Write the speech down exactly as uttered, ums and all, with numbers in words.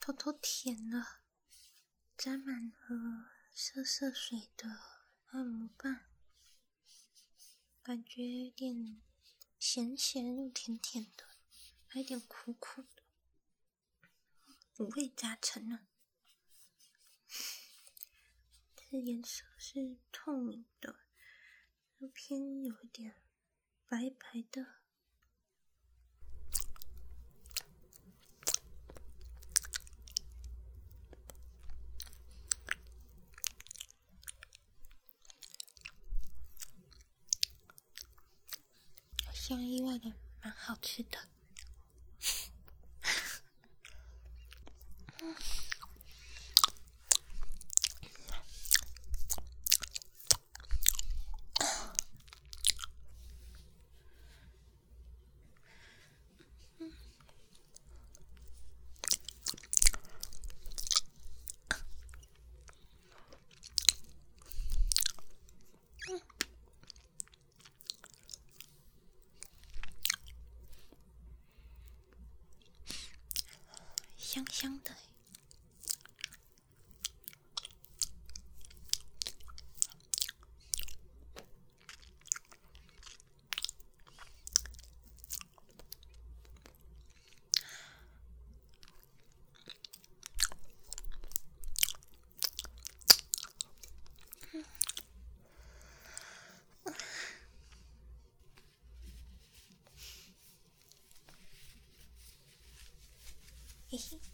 偷偷舔了沾满了色色水的按摩棒，感觉有点咸咸又甜甜的，还有点苦苦的，五味杂陈呢。这颜色是透明的，又偏有一点白白的。像意外的蛮好吃的。香香的。嘿嘿。